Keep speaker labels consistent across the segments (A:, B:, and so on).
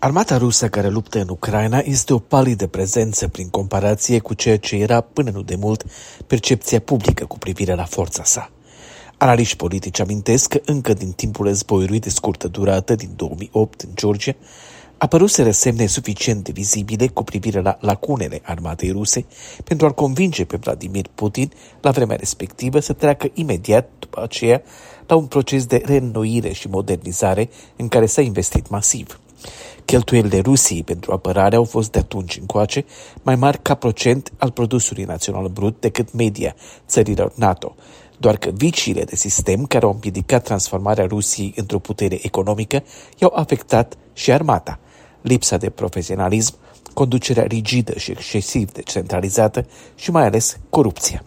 A: Armata rusă care luptă în Ucraina este o palidă prezență prin comparație cu ceea ce era până nu demult percepția publică cu privire la forța sa. Analiști politici amintesc că încă din timpul războiului de scurtă durată din 2008 în Georgia, apăruseră semne suficient de vizibile cu privire la lacunele armatei ruse pentru a-l convinge pe Vladimir Putin la vremea respectivă să treacă imediat după aceea la un proces de reînnoire și modernizare în care s-a investit masiv. Cheltuielile Rusiei pentru apărare au fost de atunci încoace mai mari ca procent al produsului național brut decât media țărilor NATO, doar că viciile de sistem care au împiedicat transformarea Rusiei într-o putere economică i-au afectat și armata. Lipsa de profesionalism, conducerea rigidă și excesiv de centralizată și mai ales corupția.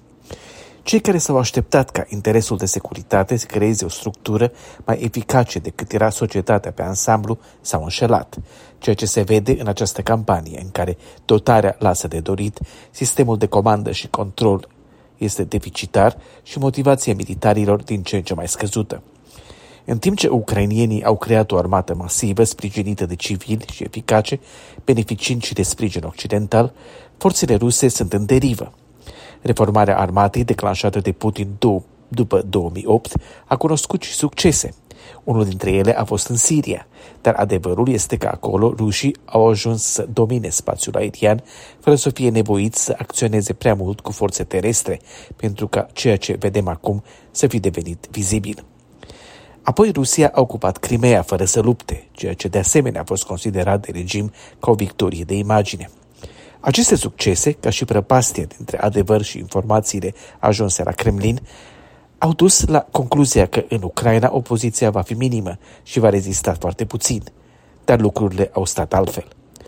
A: Cei care s-au așteptat ca interesul de securitate să creeze o structură mai eficace decât era societatea pe ansamblu s-au înșelat, ceea ce se vede în această campanie în care dotarea lasă de dorit, sistemul de comandă și control este deficitar și motivația militarilor din ce în ce mai scăzută. În timp ce ucrainienii au creat o armată masivă, sprijinită de civili și eficace, beneficiind și de sprijin occidental, forțele ruse sunt în derivă. Reformarea armatei declanșată de Putin după 2008 a cunoscut și succese. Unul dintre ele a fost în Siria, dar adevărul este că acolo rușii au ajuns să domine spațiul aerian fără să fie nevoiți să acționeze prea mult cu forțe terestre, pentru ca ceea ce vedem acum să fi devenit vizibil. Apoi Rusia a ocupat Crimea fără să lupte, ceea ce de asemenea a fost considerat de regim ca o victorie de imagine. Aceste succese, ca și prăpastie dintre adevăr și informațiile ajunse la Kremlin, au dus la concluzia că în Ucraina opoziția va fi minimă și va rezista foarte puțin, dar lucrurile au stat altfel.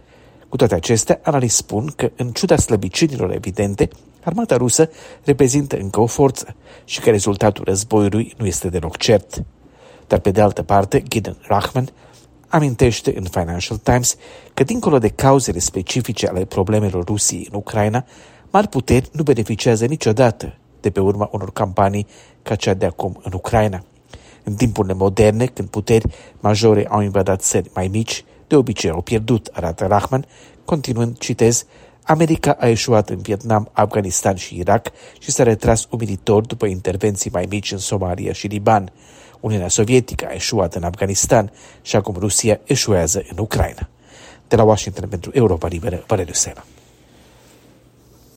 A: Cu toate acestea, analiști spun că, în ciuda slăbiciunilor evidente, armata rusă reprezintă încă o forță și că rezultatul războiului nu este deloc cert. Dar pe de altă parte, Gideon Rachman amintește în Financial Times că, dincolo de cauzele specifice ale problemelor Rusiei în Ucraina, mari puteri nu beneficiază niciodată de pe urma unor campanii ca cea de acum în Ucraina. În timpurile moderne, când puteri majore au invadat țări mai mici, de obicei au pierdut, arată Rachman, continuând, citez, America a eșuat în Vietnam, Afganistan și Irak și s-a retras umilitor după intervenții mai mici în Somalia și Liban. Uniunea Sovietică a eșuat în Afganistan și acum Rusia eșuează în Ucraina. De la Washington pentru Europa Liberă, Valeriu Sena.